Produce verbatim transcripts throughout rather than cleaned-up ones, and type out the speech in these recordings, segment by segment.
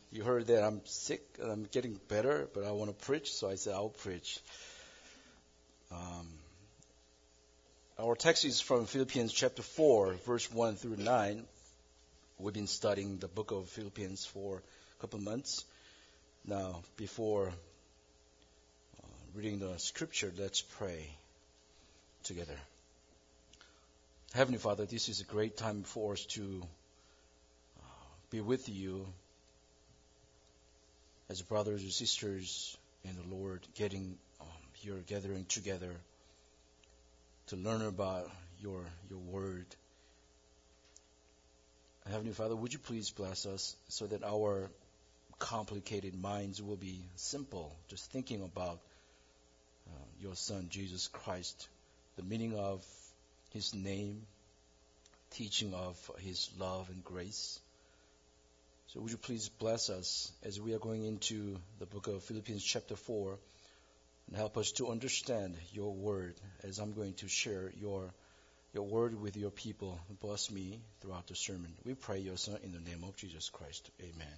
You heard that I'm sick and I'm getting better, but I want to preach, so I said I'll preach. Um, our text is from Philippians chapter four, verse one through nine. We've been studying the book of Philippians for a couple of months. Now, before uh, reading the scripture, let's pray together. Heavenly Father, this is a great time for us to uh, be with you as brothers and sisters in the Lord, getting um, here, gathering together to learn about your your word. Heavenly Father, would you please bless us so that our complicated minds will be simple, just thinking about uh, your Son, Jesus Christ, the meaning of His name, teaching of His love and grace. So would you please bless us as we are going into the book of Philippians chapter four and help us to understand your word as I'm going to share your your word with your people. Bless me throughout the sermon. We pray your Son in the name of Jesus Christ. Amen.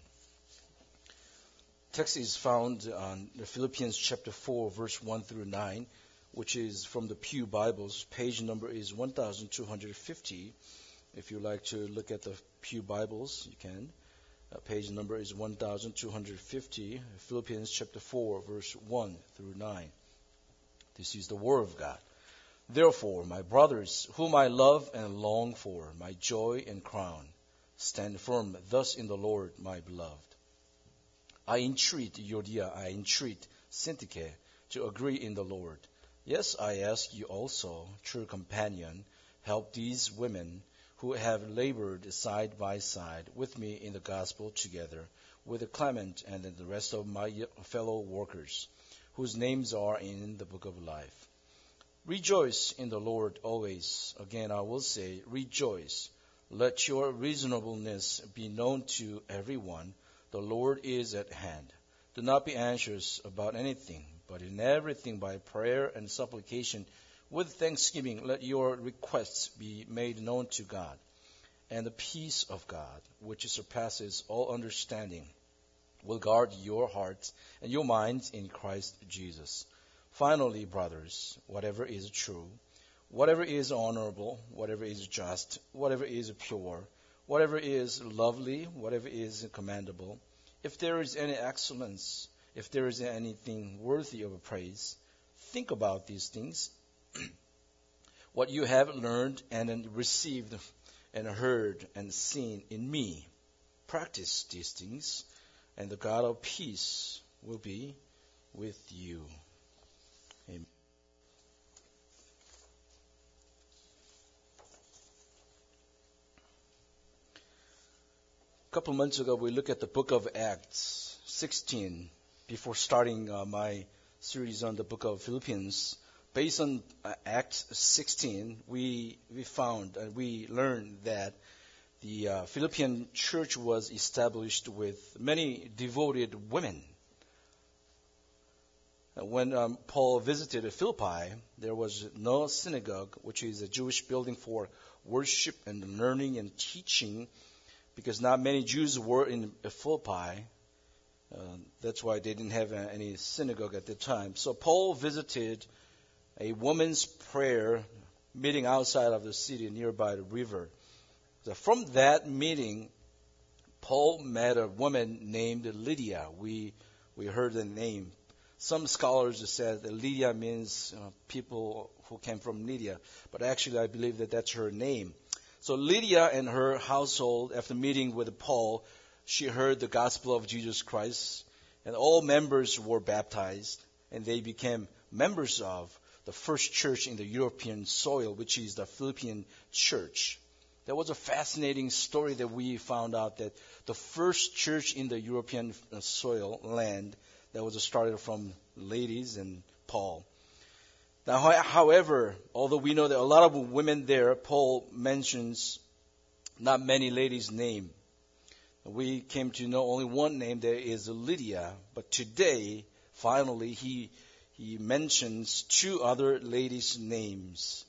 Text is found on the Philippians chapter four, verse one through nine, which is from the Pew Bibles. Page number is one thousand two hundred fifty. If you like to look at the Pew Bibles, you can. Uh, page number is one thousand two hundred fifty, Philippians chapter four, verse one through nine. This is the Word of God. Therefore, my brothers, whom I love and long for, my joy and crown, stand firm thus in the Lord, my beloved. I entreat Euodia, I entreat Syntyche to agree in the Lord. Yes, I ask you also, true companion, help these women who have labored side by side with me in the gospel together with Clement and the rest of my fellow workers, whose names are in the book of life. Rejoice in the Lord always. Again, I will say, rejoice. Let your reasonableness be known to everyone. The Lord is at hand. Do not be anxious about anything, but in everything by prayer and supplication, with thanksgiving, let your requests be made known to God. And the peace of God, which surpasses all understanding, will guard your hearts and your minds in Christ Jesus. Finally, brothers, whatever is true, whatever is honorable, whatever is just, whatever is pure, whatever is lovely, whatever is commendable, if there is any excellence, if there is anything worthy of praise, think about these things. What you have learned and received and heard and seen in me, practice these things, and the God of peace will be with you. Amen. A couple of months ago, we looked at the book of Acts sixteen before starting uh, my series on the book of Philippians. Based on uh, Acts sixteen, we we found and we learned that the uh, Philippian church was established with many devoted women. When um, Paul visited Philippi, there was no synagogue, which is a Jewish building for worship and learning and teaching, because not many Jews were in Philippi. Uh, that's why they didn't have any synagogue at the time. So Paul visited a woman's prayer meeting outside of the city nearby the river. So from that meeting, Paul met a woman named Lydia. We we heard the name. Some scholars said that Lydia means uh, people who came from Lydia, but actually I believe that that's her name. So Lydia and her household, after meeting with Paul, she heard the gospel of Jesus Christ, and all members were baptized, and they became members of the first church in the European soil, which is the Philippian church. That was a fascinating story that we found out, that the first church in the European soil land that was started from ladies and Paul. Now, however, although we know that a lot of women there, Paul mentions not many ladies' name. We came to know only one name, there is Lydia. But today, finally, he he mentions two other ladies' names,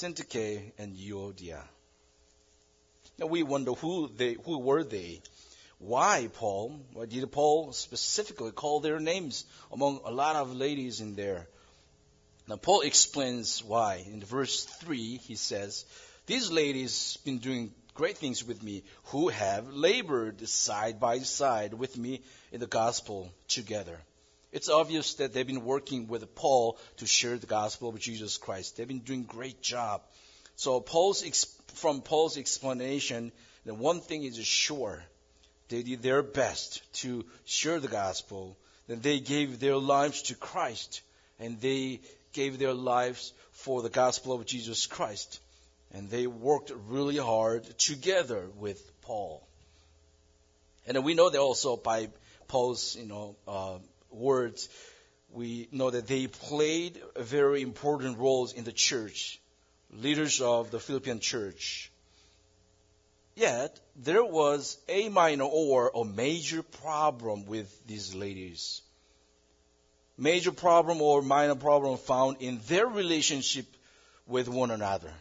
Syntyche and Euodia. Now we wonder who they who were they. Why, Paul? Why did Paul specifically call their names among a lot of ladies in there? Now, Paul explains why. In verse three, he says, these ladies have been doing great things with me, who have labored side by side with me in the gospel together. It's obvious that they've been working with Paul to share the gospel of Jesus Christ. They've been doing a great job. So Paul's from Paul's explanation, the one thing is sure. They did their best to share the gospel. Then they gave their lives to Christ. And they gave their lives for the gospel of Jesus Christ. And they worked really hard together with Paul. And then we know that also by Paul's, you know, uh, words, we know that they played very important roles in the church, leaders of the Philippian church. Yet, there was a minor or a major problem with these ladies. Major problem or minor problem found in their relationship with one another.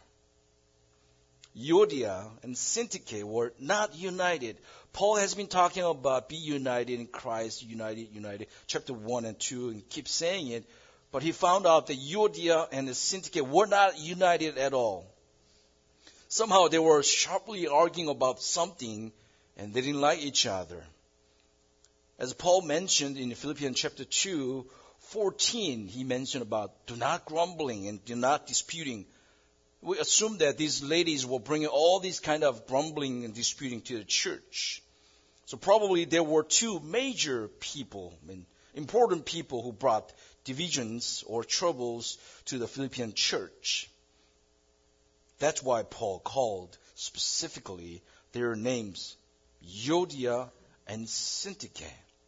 Euodia and Syntyche were not united. Paul has been talking about be united in Christ, united, united, chapter one and two, and keeps saying it. But he found out that Euodia and Syntyche were not united at all. Somehow they were sharply arguing about something, and they didn't like each other. As Paul mentioned in Philippians chapter two, fourteen, he mentioned about do not grumbling and do not disputing. We assume that these ladies were bringing all these kind of grumbling and disputing to the church. So probably there were two major people, I mean, important people who brought divisions or troubles to the Philippian church. That's why Paul called specifically their names, Euodia and Syntyche.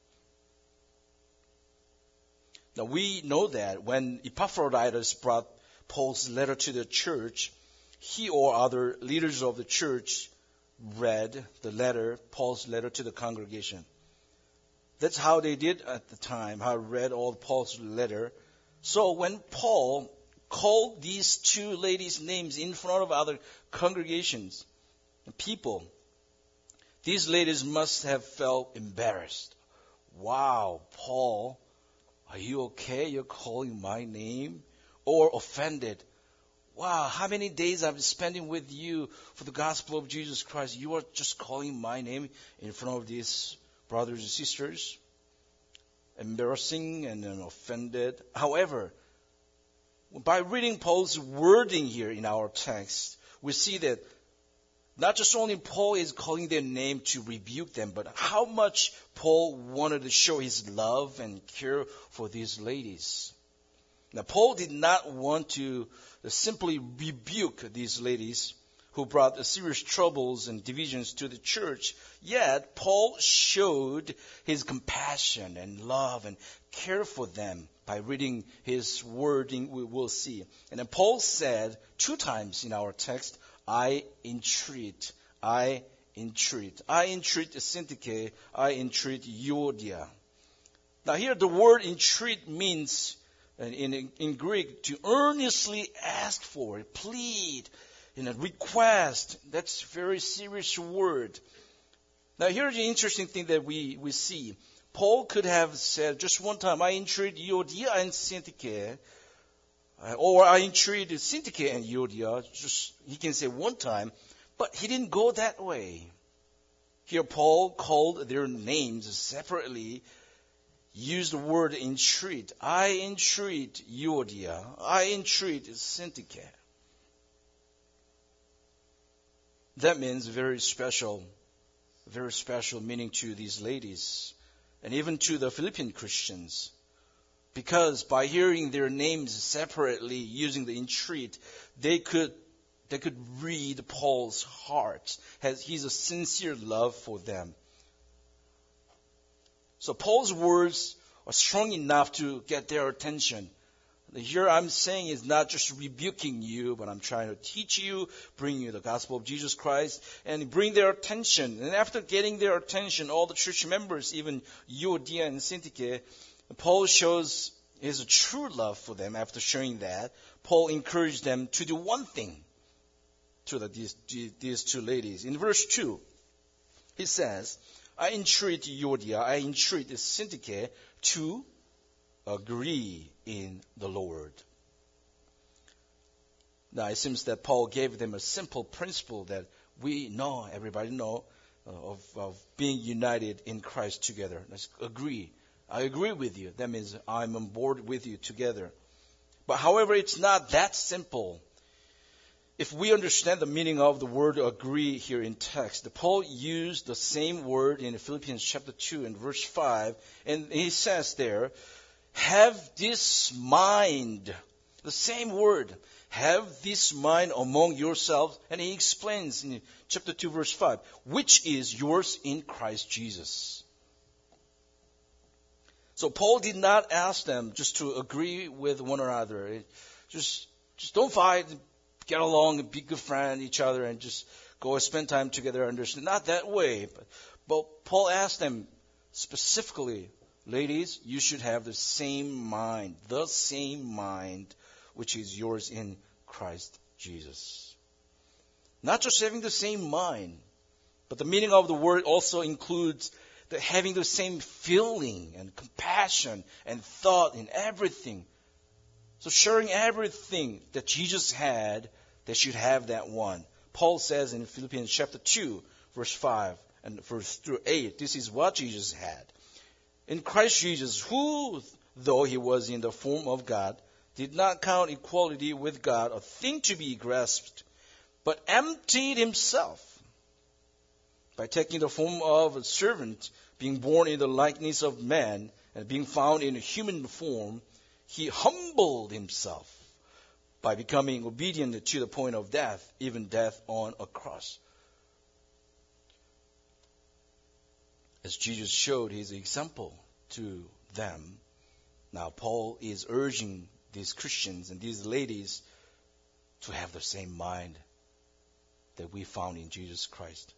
Now we know that when Epaphroditus brought Paul's letter to the church, he or other leaders of the church read the letter, Paul's letter to the congregation. That's how they did at the time, how they read all Paul's letter. So when Paul called these two ladies' names in front of other congregations, people, these ladies must have felt embarrassed. Wow, Paul, are you okay? You're calling my name? Or offended. Wow, how many days I've been spending with you for the gospel of Jesus Christ. You are just calling my name in front of these brothers and sisters. Embarrassing and then offended. However, by reading Paul's wording here in our text, we see that not just only Paul is calling their name to rebuke them, but how much Paul wanted to show his love and care for these ladies. Now, Paul did not want to simply rebuke these ladies who brought serious troubles and divisions to the church. Yet, Paul showed his compassion and love and care for them by reading his wording, we will see. And then Paul said two times in our text, I entreat, I entreat. I entreat Syntyche, I entreat Euodia. Now here the word entreat means, in, in Greek, to earnestly ask for, plead, in a request. That's a very serious word. Now here's the interesting thing that we, we see. Paul could have said just one time, I entreat Euodia and Syntyche, or I entreat Syntyche and Euodia. Just he can say one time, but he didn't go that way. Here Paul called their names separately, used the word entreat. I entreat Euodia. I entreat Syntyche. That means very special, very special meaning to these ladies, and even to the Philippian Christians. Because by hearing their names separately, using the entreat, they could they could read Paul's heart. Has he's a sincere love for them. So Paul's words are strong enough to get their attention. Here I'm saying is not just rebuking you, but I'm trying to teach you, bring you the gospel of Jesus Christ, and bring their attention. And after getting their attention, all the church members, even Euodia and Syntyche, Paul shows his true love for them. After showing that, Paul encouraged them to do one thing to the, these, these two ladies. In verse two, he says, I entreat Euodia, I entreat Syntyche to agree in the Lord. Now it seems that Paul gave them a simple principle that we know, everybody know, uh, of, of being united in Christ together. Let's agree. I agree with you. That means I'm on board with you together. But however, it's not that simple. If we understand the meaning of the word agree here in text, Paul used the same word in Philippians chapter two and verse five, and he says there, have this mind, the same word, have this mind among yourselves, and he explains in chapter two verse five, which is yours in Christ Jesus. So Paul did not ask them just to agree with one another. Just, just don't fight, get along and be good friends each other and just go spend time together. Understand? Not that way. But, but Paul asked them specifically, ladies, you should have the same mind, the same mind, which is yours in Christ Jesus. Not just having the same mind, but the meaning of the word also includes the having the same feeling and compassion and thought in everything. So sharing everything that Jesus had, they should have that one. Paul says in Philippians chapter two, verse five and verse through eight, this is what Jesus had. In Christ Jesus, who, though he was in the form of God, did not count equality with God a thing to be grasped, but emptied himself by taking the form of a servant, being born in the likeness of man, and being found in human form, he humbled himself by becoming obedient to the point of death, even death on a cross. As Jesus showed his example to them, now Paul is urging these Christians and these ladies to have the same mind that we found in Jesus Christ.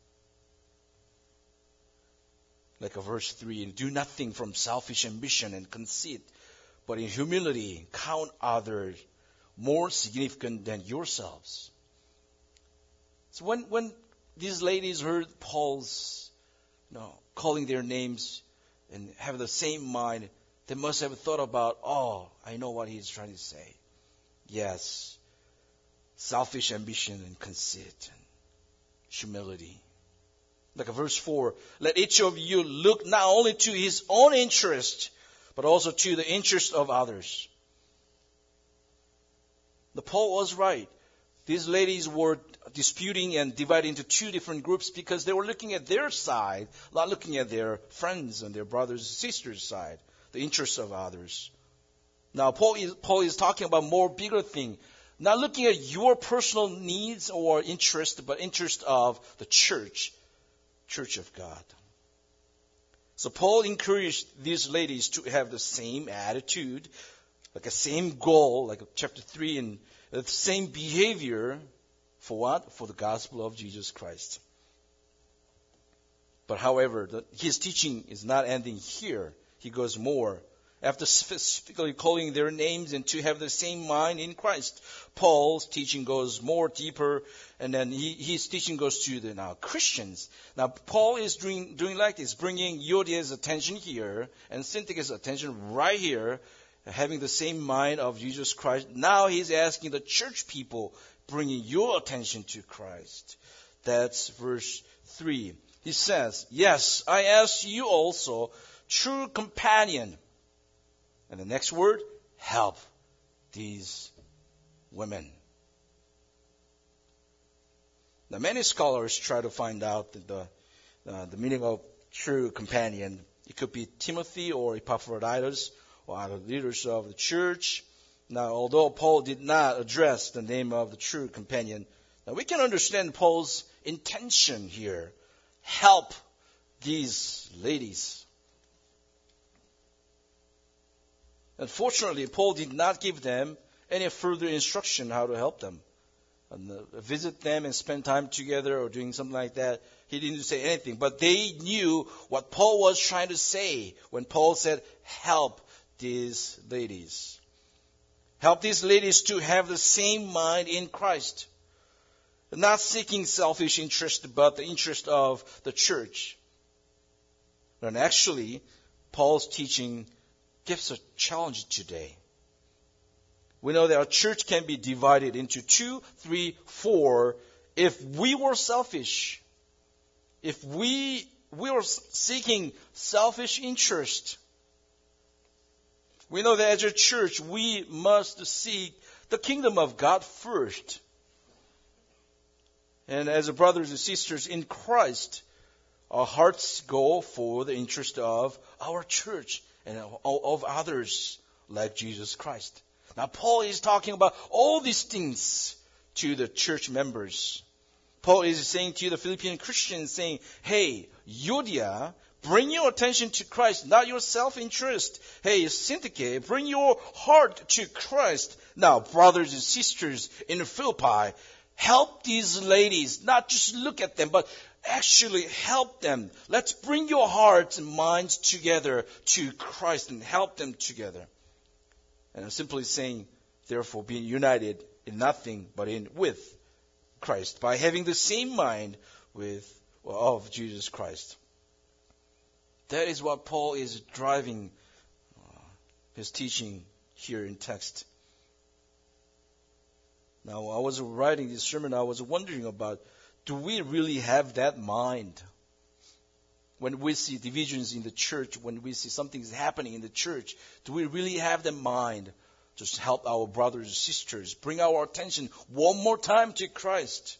Like a verse three, do nothing from selfish ambition and conceit, but in humility count others more significant than yourselves. So when when these ladies heard Paul's you know, calling their names and have the same mind, they must have thought about, oh, I know what he's trying to say. Yes, selfish ambition and conceit and humility. Like a verse four, let each of you look not only to his own interest, but also to the interest of others. The Paul was right. These ladies were disputing and divided into two different groups because they were looking at their side, not looking at their friends and their brothers and sisters' side, the interests of others. Now, Paul is, Paul is talking about more bigger thing, not looking at your personal needs or interest, but interest of the church, church of God. So Paul encouraged these ladies to have the same attitude, like a same goal, like chapter three, and the same behavior for what? For the gospel of Jesus Christ. But however, the, his teaching is not ending here. He goes more. After specifically calling their names and to have the same mind in Christ, Paul's teaching goes more deeper, and then he, his teaching goes to the now Christians. Now Paul is doing doing like this, bringing Euodia's attention here and Syntyche's attention right here, having the same mind of Jesus Christ. Now he's asking the church people, bringing your attention to Christ. That's verse three. He says, yes, I ask you also, true companion. And the next word, help these women. Now, many scholars try to find out the, uh, the meaning of true companion. It could be Timothy or Epaphroditus or other leaders of the church. Now, although Paul did not address the name of the true companion, now we can understand Paul's intention here. Help these ladies. Unfortunately, Paul did not give them any further instruction how to help them. And, uh, visit them and spend time together or doing something like that. He didn't say anything. But they knew what Paul was trying to say when Paul said, help these ladies. Help these ladies to have the same mind in Christ. Not seeking selfish interest, but the interest of the church. And actually, Paul's teaching gives a challenge today. We know that our church can be divided into two, three, four. If we were selfish, if we, we were seeking selfish interest, we know that as a church, we must seek the kingdom of God first. And as brothers and sisters in Christ, our hearts go for the interest of our church and of others like Jesus Christ. Now, Paul is talking about all these things to the church members. Paul is saying to the Philippian Christians, saying, hey, Euodia, bring your attention to Christ, not your self-interest. Hey, Syntyche, bring your heart to Christ. Now, brothers and sisters in Philippi, help these ladies, not just look at them, but actually help them. Let's bring your hearts and minds together to Christ and help them together. And I'm simply saying, therefore, being united in nothing but in with Christ, by having the same mind with of Jesus Christ. That is what Paul is driving uh, his teaching here in text. Now, I was writing this sermon, I was wondering about, do we really have that mind? When we see divisions in the church, when we see something is happening in the church, do we really have the mind to help our brothers and sisters, bring our attention one more time to Christ?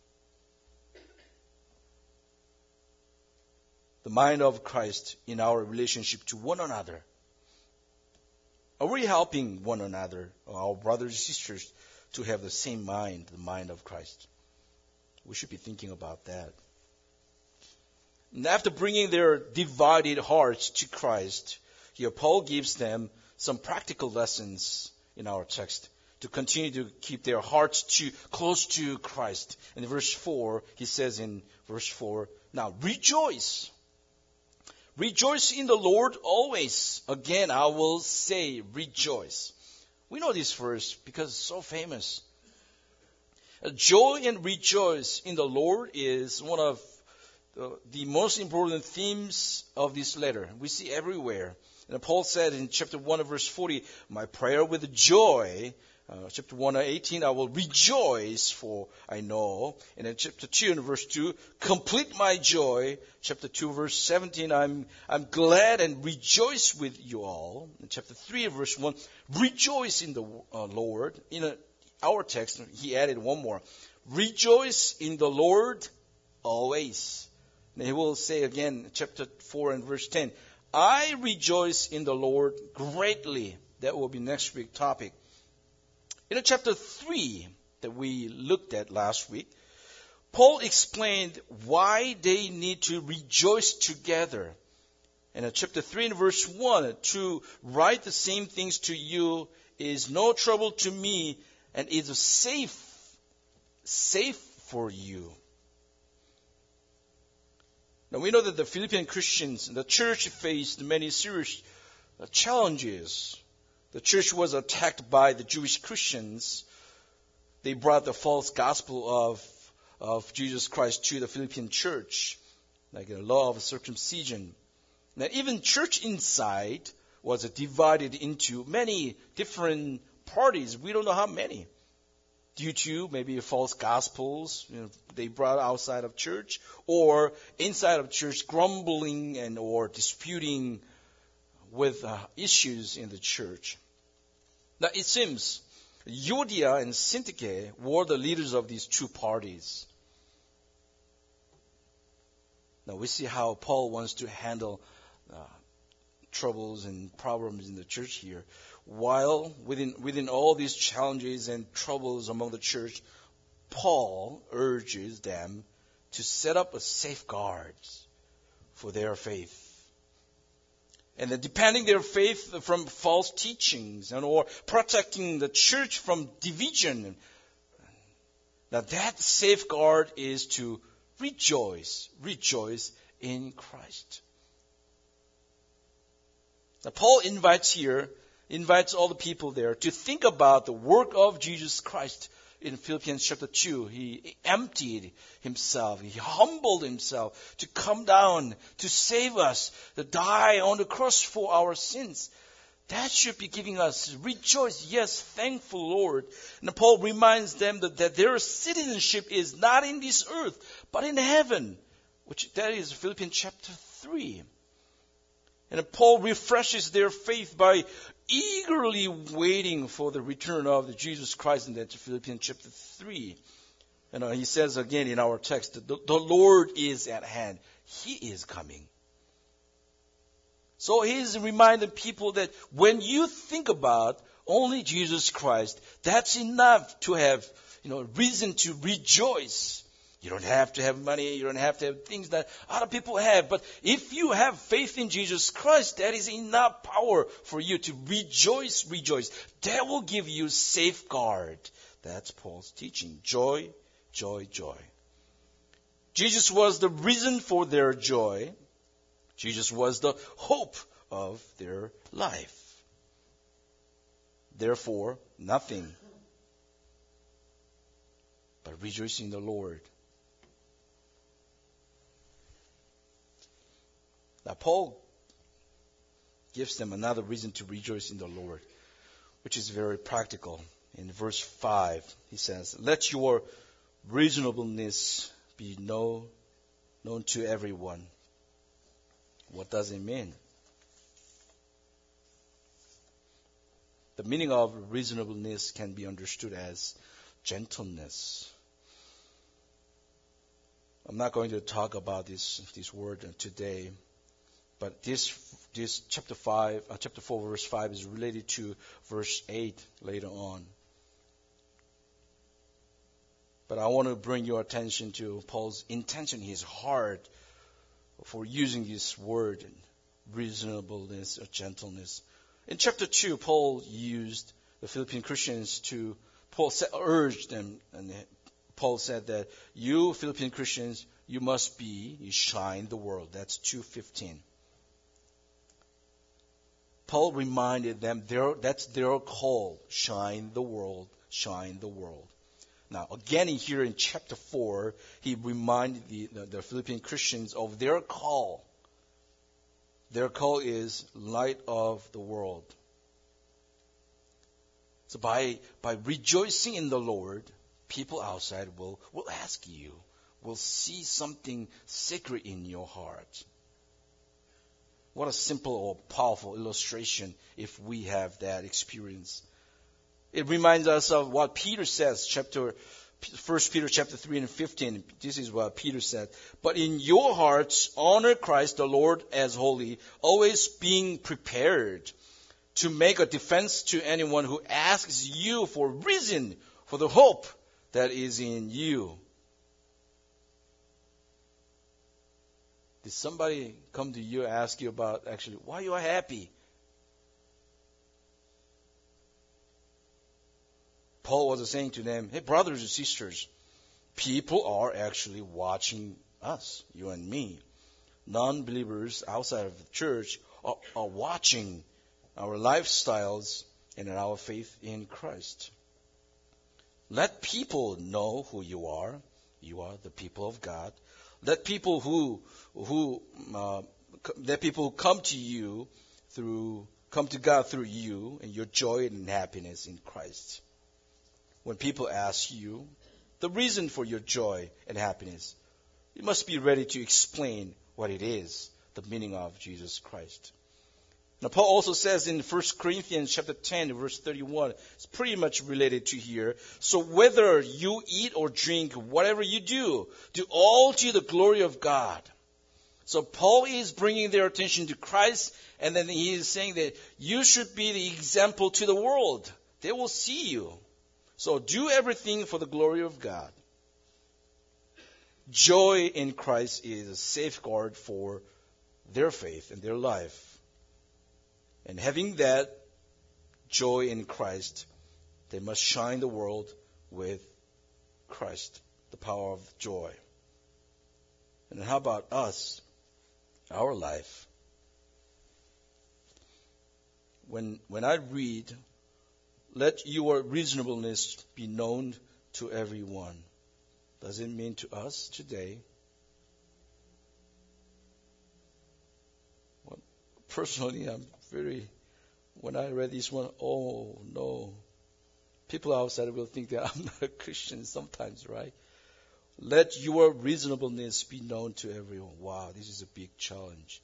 The mind of Christ in our relationship to one another. Are we helping one another, our brothers and sisters, to have the same mind, the mind of Christ? We should be thinking about that. And after bringing their divided hearts to Christ, here Paul gives them some practical lessons in our text to continue to keep their hearts to, close to Christ. In verse four, he says in verse four, now rejoice. Rejoice in the Lord always. Again, I will say rejoice. We know this verse because it's so famous. Joy and rejoice in the Lord is one of the, the most important themes of this letter. We see everywhere. And Paul said in chapter one of verse forty, my prayer with joy. Uh, chapter one, eighteen, I will rejoice for I know. And in chapter two and verse two, complete my joy. Chapter two, verse seventeen, I'm, I'm glad and rejoice with you all. In chapter three, verse one, rejoice in the uh, Lord. In a, our text, he added one more. Rejoice in the Lord always. And he will say again, chapter four and verse ten, I rejoice in the Lord greatly. That will be next week's topic. In chapter three that we looked at last week, Paul explained why they need to rejoice together. And in chapter three and verse one, to write the same things to you is no trouble to me and is safe, safe for you. Now we know that the Philippian Christians, the church faced many serious challenges. The church was attacked by the Jewish Christians. They brought the false gospel of, of Jesus Christ to the Philippian church, like the law of circumcision. Now even church inside was divided into many different parties. We don't know how many. Due to maybe false gospels, you know, they brought outside of church, or inside of church grumbling and or disputing with uh, issues in the church. Now it seems Euodia and Syntyche were the leaders of these two parties. Now we see how Paul wants to handle uh, troubles and problems in the church here. While within within all these challenges and troubles among the church, Paul urges them to set up a safeguards for their faith. And then depending their faith from false teachings and or protecting the church from division. Now that safeguard is to rejoice, rejoice in Christ. Now Paul invites here, invites all the people there to think about the work of Jesus Christ in Philippians chapter two, he emptied himself. He humbled himself to come down, to save us, to die on the cross for our sins. That should be giving us rejoice. Yes, thankful Lord. And Paul reminds them that, that their citizenship is not in this earth, but in heaven, which that is Philippians chapter three. And Paul refreshes their faith by eagerly waiting for the return of the Jesus Christ in that Philippians chapter three. And uh, he says again in our text that the, the Lord is at hand. He is coming. So he's reminding people that when you think about only Jesus Christ, that's enough to have, you know, reason to rejoice. You don't have to have money. You don't have to have things that other people have. But if you have faith in Jesus Christ, that is enough power for you to rejoice, rejoice. That will give you safeguard. That's Paul's teaching. Joy, joy, joy. Jesus was the reason for their joy. Jesus was the hope of their life. Therefore, nothing but rejoicing in the Lord. Now, Paul gives them another reason to rejoice in the Lord, which is very practical. In verse five, he says, "Let your reasonableness be known, known to everyone." What does it mean? The meaning of reasonableness can be understood as gentleness. I'm not going to talk about this this word today. But this this chapter five, uh, chapter four, verse five is related to verse eight later on. But I want to bring your attention to Paul's intention, his heart, for using this word, reasonableness or gentleness. In chapter two, Paul used the Philippian Christians to Paul said, urged them, and Paul said that you Philippian Christians, you must be, you shine the world. That's two fifteen. Paul reminded them their, that's their call. Shine the world, shine the world. Now, again here in chapter four, he reminded the, the, the Philippian Christians of their call. Their call is light of the world. So by, by rejoicing in the Lord, people outside will, will ask you, will see something sacred in your heart. What a simple or powerful illustration if we have that experience. It reminds us of what Peter says, chapter First Peter chapter three and fifteen. This is what Peter said. "But in your hearts honor Christ the Lord as holy, always being prepared to make a defense to anyone who asks you for reason for the hope that is in you." Did somebody come to you and ask you about actually why you are happy? Paul was saying to them, hey, brothers and sisters, people are actually watching us, you and me. Non-believers outside of the church are, are watching our lifestyles and our faith in Christ. Let people know who you are. You are the people of God. Let people who who uh, let people come to you through come to God through you and your joy and happiness in Christ. When people ask you the reason for your joy and happiness, you must be ready to explain what it is, the meaning of Jesus Christ. Now, Paul also says in First Corinthians chapter ten, verse thirty-one, it's pretty much related to here. So whether you eat or drink, whatever you do, do all to the glory of God. So Paul is bringing their attention to Christ, and then he is saying that you should be the example to the world. They will see you. So do everything for the glory of God. Joy in Christ is a safeguard for their faith and their life. And having that joy in Christ, they must shine the world with Christ, the power of joy. And how about us, our life? When when I read, let your reasonableness be known to everyone. Does it mean to us today? Well, personally, I'm very, when I read this one, oh no. People outside will think that I'm not a Christian sometimes, right? Let your reasonableness be known to everyone. Wow, this is a big challenge.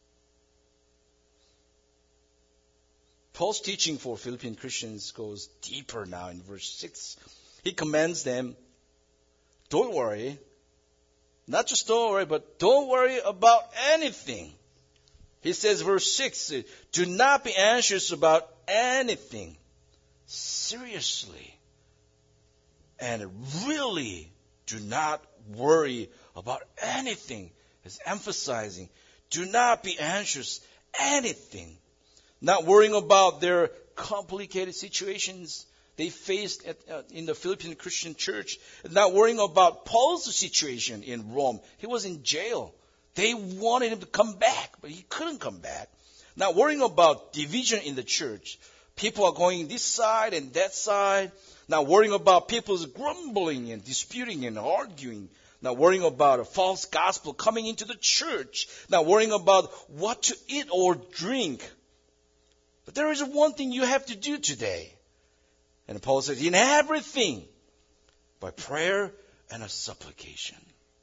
Paul's teaching for Philippine Christians goes deeper now in verse six. He commands them, don't worry. Not just don't worry, but don't worry about anything. He says, verse six, do not be anxious about anything. Seriously. And really do not worry about anything. He's emphasizing, do not be anxious anything. Not worrying about their complicated situations they faced at, uh, in the Philippine Christian church. Not worrying about Paul's situation in Rome. He was in jail. They wanted him to come back, but he couldn't come back. Not worrying about division in the church. People are going this side and that side. Not worrying about people's grumbling and disputing and arguing. Not worrying about a false gospel coming into the church. Not worrying about what to eat or drink. But there is one thing you have to do today. And Paul says, in everything, by prayer and a supplication.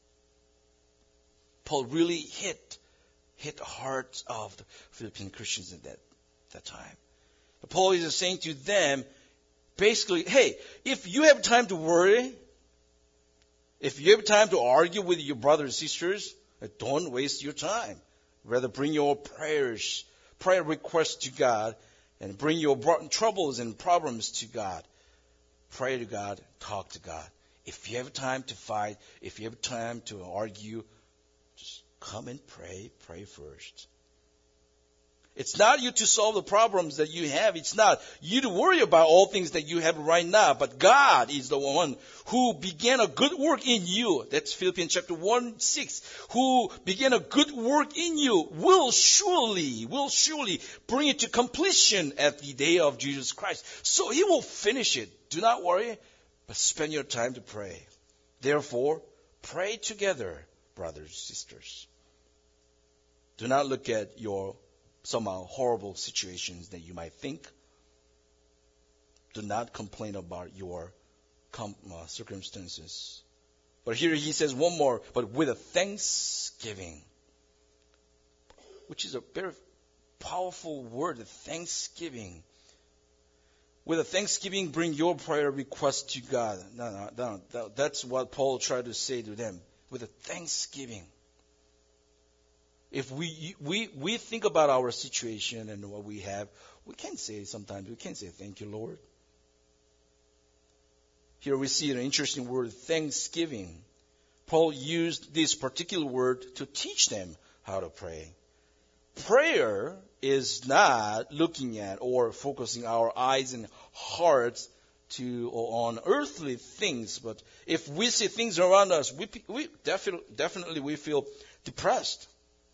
Paul really hit, hit the hearts of the Philippine Christians at that, that time. But Paul is saying to them, basically, hey, if you have time to worry, if you have time to argue with your brothers and sisters, don't waste your time. Rather bring your prayers, prayer requests to God, and bring your troubles and problems to God. Pray to God, talk to God. If you have time to fight, if you have time to argue, just come and pray, pray first. It's not you to solve the problems that you have. It's not you to worry about all things that you have right now. But God is the one who began a good work in you. That's Philippians chapter one, six. Who began a good work in you will surely, will surely bring it to completion at the day of Jesus Christ. So He will finish it. Do not worry, but spend your time to pray. Therefore, pray together, brothers, sisters. Do not look at your somehow horrible situations that you might think. Do not complain about your com- uh, circumstances. But here he says one more, but with a thanksgiving, which is a very powerful word, thanksgiving. With a thanksgiving, bring your prayer request to God. No, no, no, no, that's what Paul tried to say to them. With a thanksgiving. If we, we we think about our situation and what we have, we can say sometimes, we can say, thank you, Lord. Here we see an interesting word, thanksgiving. Paul used this particular word to teach them how to pray. Prayer is not looking at or focusing our eyes and hearts to or on earthly things, but if we see things around us, we, we definitely, definitely we feel depressed.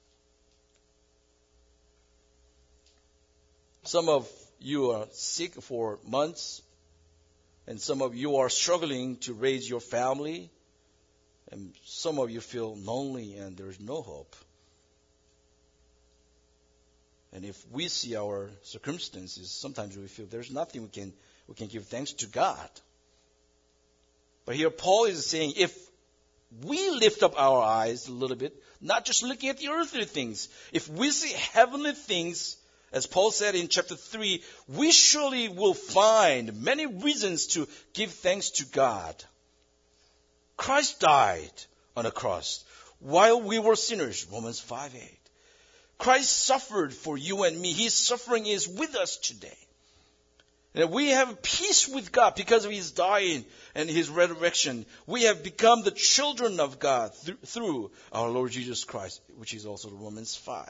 Some of you are sick for months, and some of you are struggling to raise your family, and some of you feel lonely and there's no hope. And if we see our circumstances, sometimes we feel there's nothing we can we can give thanks to God. But here Paul is saying, if we lift up our eyes a little bit, not just looking at the earthly things, if we see heavenly things, as Paul said in chapter three, we surely will find many reasons to give thanks to God. Christ died on a cross while we were sinners, Romans five eight. Christ suffered for you and me. His suffering is with us today. And we have peace with God because of His dying and His resurrection. We have become the children of God th- through our Lord Jesus Christ, which is also Romans five.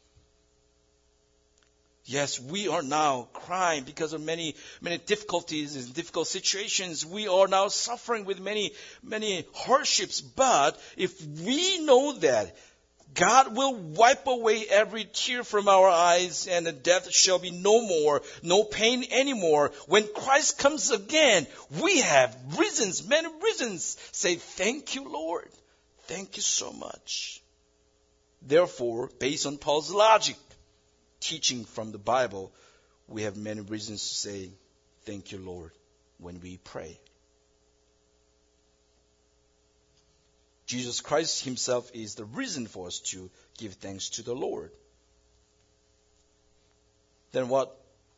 Yes, we are now crying because of many, many difficulties and difficult situations. We are now suffering with many, many hardships. But if we know that God will wipe away every tear from our eyes, and the death shall be no more, no pain anymore. When Christ comes again, we have reasons, many reasons. Say, thank you, Lord. Thank you so much. Therefore, based on Paul's logic, teaching from the Bible, we have many reasons to say, thank you, Lord, when we pray. Jesus Christ himself is the reason for us to give thanks to the Lord. Then what,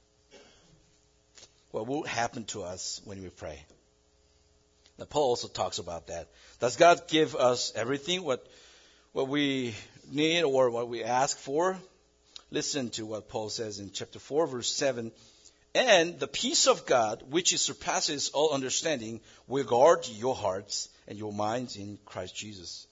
what will happen to us when we pray? Now, Paul also talks about that. Does God give us everything, what, what we need or what we ask for? Listen to what Paul says in chapter four, verse seven. And the peace of God, which surpasses all understanding, will guard your hearts and your minds in Christ Jesus.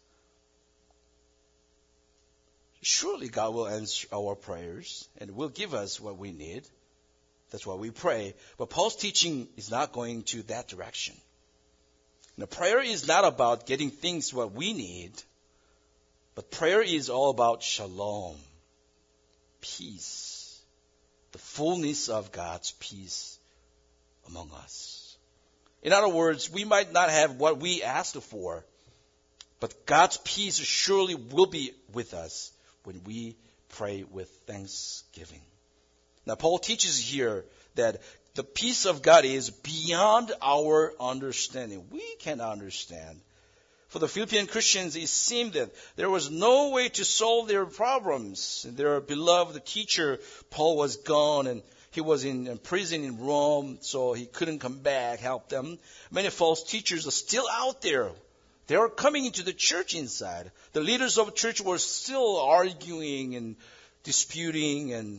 Surely God will answer our prayers and will give us what we need. That's why we pray. But Paul's teaching is not going to that direction. Now, prayer is not about getting things what we need, but prayer is all about shalom, peace, the fullness of God's peace among us. In other words, we might not have what we asked for, but God's peace surely will be with us when we pray with thanksgiving. Now, Paul teaches here that the peace of God is beyond our understanding. We cannot understand. For the Philippian Christians, it seemed that there was no way to solve their problems. Their beloved teacher, Paul, was gone, and he was in prison in Rome, so he couldn't come back, help them. Many false teachers are still out there. They are coming into the church inside. The leaders of the church were still arguing and disputing and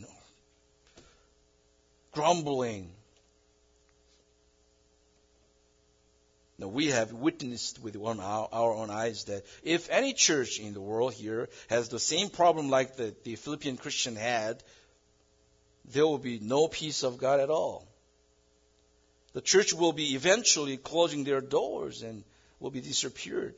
grumbling. Now, we have witnessed with one, our, our own eyes that if any church in the world here has the same problem like the, the Philippian Christian had, there will be no peace of God at all. The church will be eventually closing their doors and will be disappeared.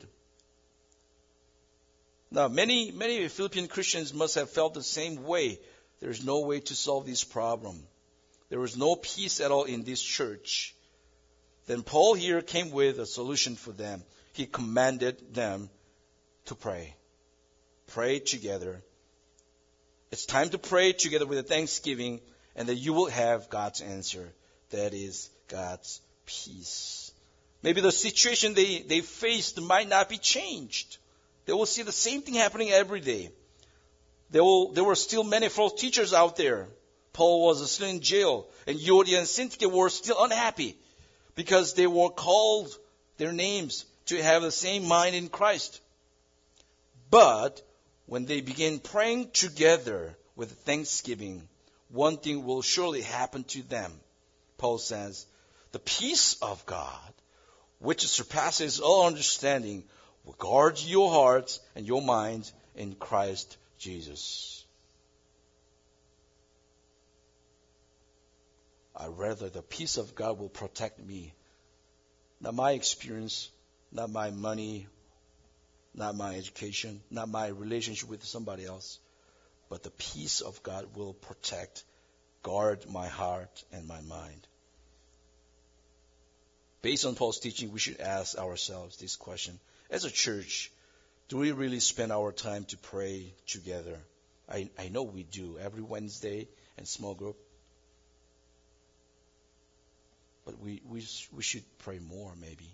Now, many, many Philippian Christians must have felt the same way. There is no way to solve this problem. There was no peace at all in this church. Then Paul here came with a solution for them. He commanded them to pray. Pray together. It's time to pray together with a thanksgiving, and that you will have God's answer. That is God's peace. Maybe the situation they, they faced might not be changed. They will see the same thing happening every day. There, will, there were still many false teachers out there. Paul was still in jail, and Euodia and Syntyche were still unhappy because they were called their names to have the same mind in Christ. But when they begin praying together with thanksgiving, one thing will surely happen to them. Paul says, the peace of God, which surpasses all understanding, will guard your hearts and your minds in Christ Jesus. I rather the peace of God will protect me. Not my experience, not my money, not my education, not my relationship with somebody else, but the peace of God will protect, guard my heart and my mind. Based on Paul's teaching, we should ask ourselves this question. As a church, do we really spend our time to pray together? I, I know we do every Wednesday and small group. But we, we, we should pray more, maybe.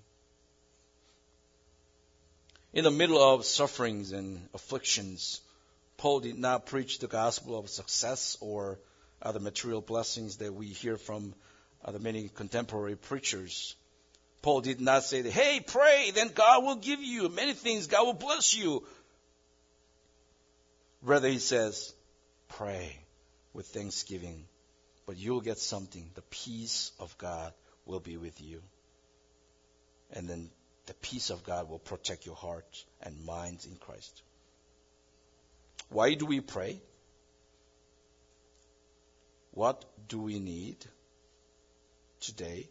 In the middle of sufferings and afflictions, Paul did not preach the gospel of success or other material blessings that we hear from other many contemporary preachers. Paul did not say, that, hey, pray, then God will give you many things. God will bless you. Rather, he says, pray with thanksgiving, but you'll get something. The peace of God will be with you. And then the peace of God will protect your hearts and minds in Christ. Why do we pray? What do we need today?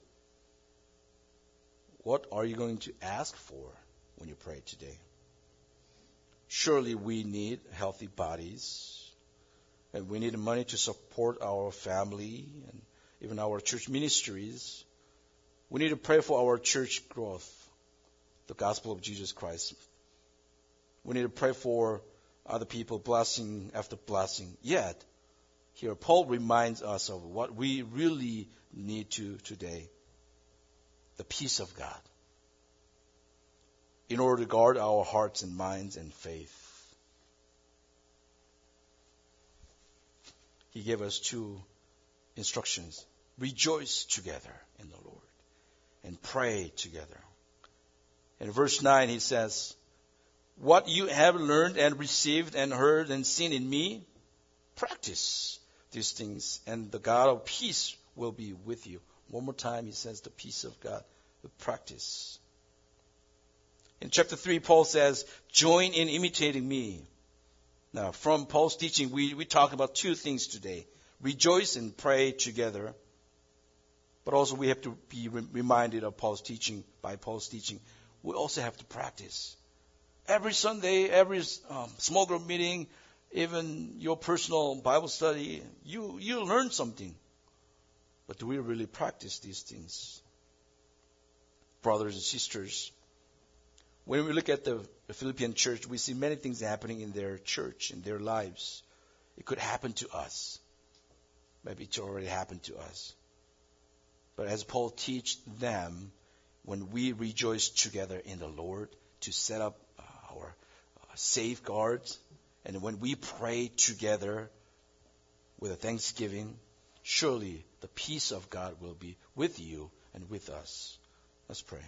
What are you going to ask for when you pray today? Surely we need healthy bodies, and we need money to support our family and even our church ministries. We need to pray for our church growth, the gospel of Jesus Christ. We need to pray for other people, blessing after blessing. Yet, here Paul reminds us of what we really need to today, the peace of God, in order to guard our hearts and minds and faith. He gave us two instructions. Rejoice together in the Lord and pray together. In verse nine he says, what you have learned and received and heard and seen in me, practice these things, and the God of peace will be with you. One more time he says the peace of God, the practice. In chapter three, Paul says, join in imitating me. Now, from Paul's teaching, we, we talk about two things today. Rejoice and pray together. But also we have to be re- reminded of Paul's teaching, by Paul's teaching. We also have to practice. Every Sunday, every um, small group meeting, even your personal Bible study, you, you learn something. But do we really practice these things? Brothers and sisters, when we look at the, the Philippian church, we see many things happening in their church, in their lives. It could happen to us. Maybe it's already happened to us. But as Paul teaches them, when we rejoice together in the Lord to set up uh, our uh, safeguards, and when we pray together with a thanksgiving, surely the peace of God will be with you and with us. Let's pray.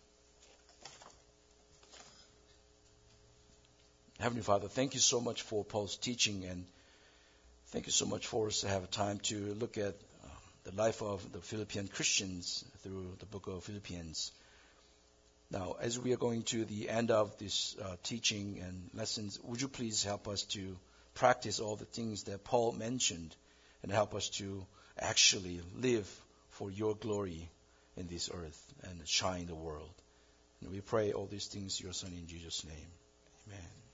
Heavenly Father, thank you so much for Paul's teaching, and thank you so much for us to have time to look at uh, the life of the Philippian Christians through the book of Philippians. Now, as we are going to the end of this uh, teaching and lessons, would you please help us to practice all the things that Paul mentioned and help us to actually live for your glory in this earth and shine the world. And we pray all these things in your Son in Jesus' name. Amen.